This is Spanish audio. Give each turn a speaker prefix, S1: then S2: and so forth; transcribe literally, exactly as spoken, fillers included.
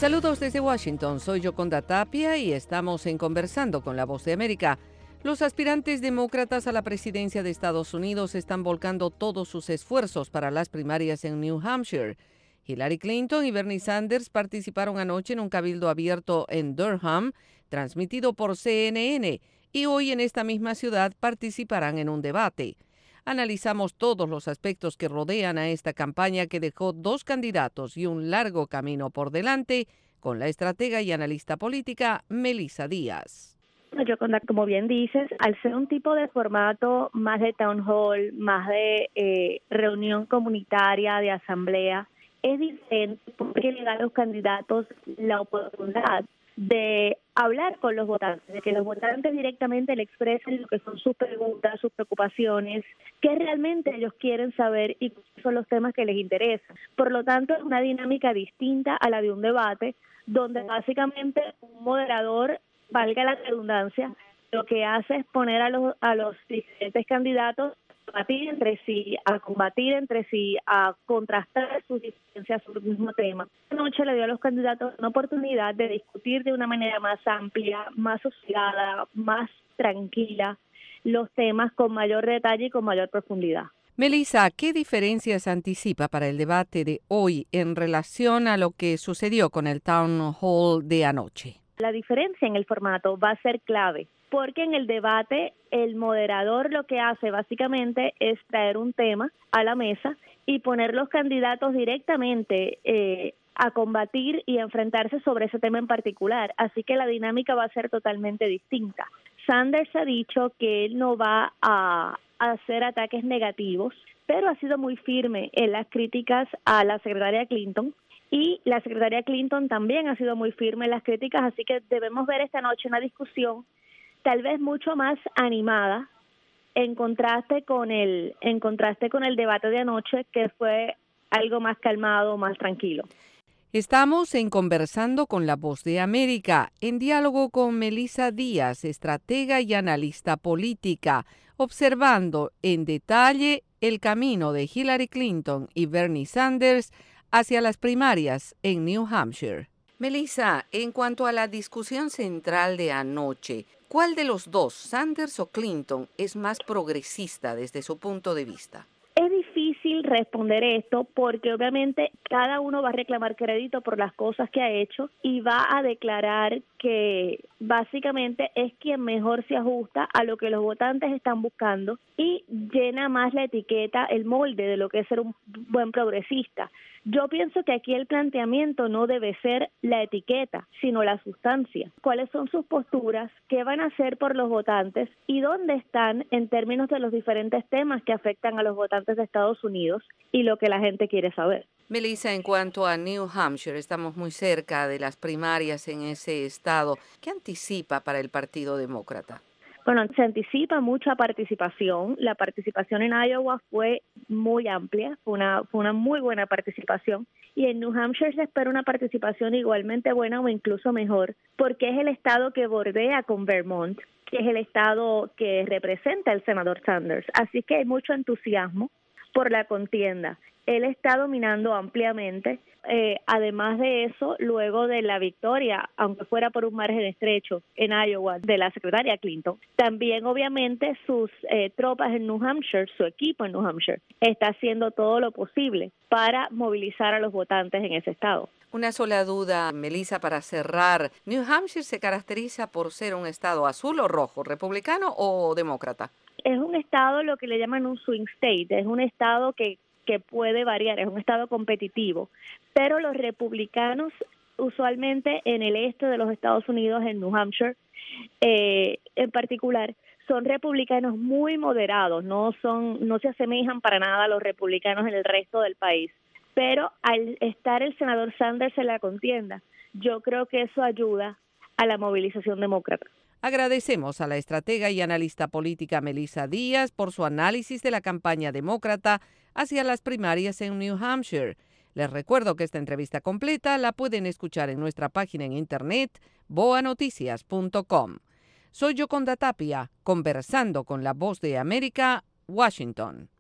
S1: Saludos desde Washington, soy Yoconda Tapia y estamos en Conversando con la Voz de América. Los aspirantes demócratas a la presidencia de Estados Unidos están volcando todos sus esfuerzos para las primarias en New Hampshire. Hillary Clinton y Bernie Sanders participaron anoche en un cabildo abierto en Durham, transmitido por C N N, y hoy en esta misma ciudad participarán en un debate. Analizamos todos los aspectos que rodean a esta campaña que dejó dos candidatos y un largo camino por delante con la estratega y analista política Melissa Díaz.
S2: Yo, como bien dices, al ser un tipo de formato más de town hall, más de eh, reunión comunitaria, de asamblea, es diferente porque le da a los candidatos la oportunidad de hablar con los votantes, de que los votantes directamente le expresen lo que son sus preguntas, sus preocupaciones, qué realmente ellos quieren saber y cuáles son los temas que les interesan. Por lo tanto, es una dinámica distinta a la de un debate, donde básicamente un moderador, valga la redundancia, lo que hace es poner a los, a los diferentes candidatos a debatir entre sí, a combatir entre sí, a contrastar sus diferencias sobre el mismo tema. Esta noche le dio a los candidatos una oportunidad de discutir de una manera más amplia, más sosegada, más tranquila, los temas con mayor detalle y con mayor profundidad.
S1: Melissa, ¿qué diferencias anticipa para el debate de hoy en relación a lo que sucedió con el Town Hall de anoche?
S2: La diferencia en el formato va a ser clave, porque en el debate el moderador lo que hace básicamente es traer un tema a la mesa y poner los candidatos directamente eh, a combatir y a enfrentarse sobre ese tema en particular. Así que la dinámica va a ser totalmente distinta. Sanders ha dicho que él no va a hacer ataques negativos, pero ha sido muy firme en las críticas a la secretaria Clinton. Y la secretaria Clinton también ha sido muy firme en las críticas, así que debemos ver esta noche una discusión tal vez mucho más animada en contraste con el en contraste con el debate de anoche, que fue algo más calmado, más tranquilo.
S1: Estamos en Conversando con la Voz de América, en diálogo con Melissa Díaz, estratega y analista política, observando en detalle el camino de Hillary Clinton y Bernie Sanders hacia las primarias en New Hampshire. Melissa, en cuanto a la discusión central de anoche, ¿cuál de los dos, Sanders o Clinton, es más progresista desde su punto de vista?
S2: Es difícil responder esto porque obviamente cada uno va a reclamar crédito por las cosas que ha hecho y va a declarar que básicamente es quien mejor se ajusta a lo que los votantes están buscando y llena más la etiqueta, el molde de lo que es ser un buen progresista. Yo pienso que aquí el planteamiento no debe ser la etiqueta, sino la sustancia. ¿Cuáles son sus posturas? ¿Qué van a hacer por los votantes? ¿Y dónde están en términos de los diferentes temas que afectan a los votantes de Estados Unidos y lo que la gente quiere saber?
S1: Melissa, en cuanto a New Hampshire, estamos muy cerca de las primarias en ese estado. ¿Qué anticipa para el Partido Demócrata?
S2: Bueno, se anticipa mucha participación. La participación en Iowa fue muy amplia, fue una, fue una muy buena participación. Y en New Hampshire se espera una participación igualmente buena o incluso mejor, porque es el estado que bordea con Vermont, que es el estado que representa al senador Sanders. Así que hay mucho entusiasmo por la contienda. Él está dominando ampliamente. Eh, además de eso, luego de la victoria, aunque fuera por un margen estrecho en Iowa, de la secretaria Clinton, también obviamente sus eh, tropas en New Hampshire, su equipo en New Hampshire, está haciendo todo lo posible para movilizar a los votantes en ese estado.
S1: Una sola duda, Melissa, para cerrar. ¿New Hampshire se caracteriza por ser un estado azul o rojo, republicano o demócrata?
S2: Es un estado, lo que le llaman un swing state, es un estado que que puede variar, es un estado competitivo, pero los republicanos usualmente en el este de los Estados Unidos, en New Hampshire eh, en particular, son republicanos muy moderados, no son, no se asemejan para nada a los republicanos en el resto del país, pero al estar el senador Sanders en la contienda, yo creo que eso ayuda a la movilización demócrata.
S1: Agradecemos a la estratega y analista política Melissa Díaz por su análisis de la campaña demócrata hacia las primarias en New Hampshire. Les recuerdo que esta entrevista completa la pueden escuchar en nuestra página en internet boa noticias punto com. Soy Yoconda Tapia, conversando con la Voz de América, Washington.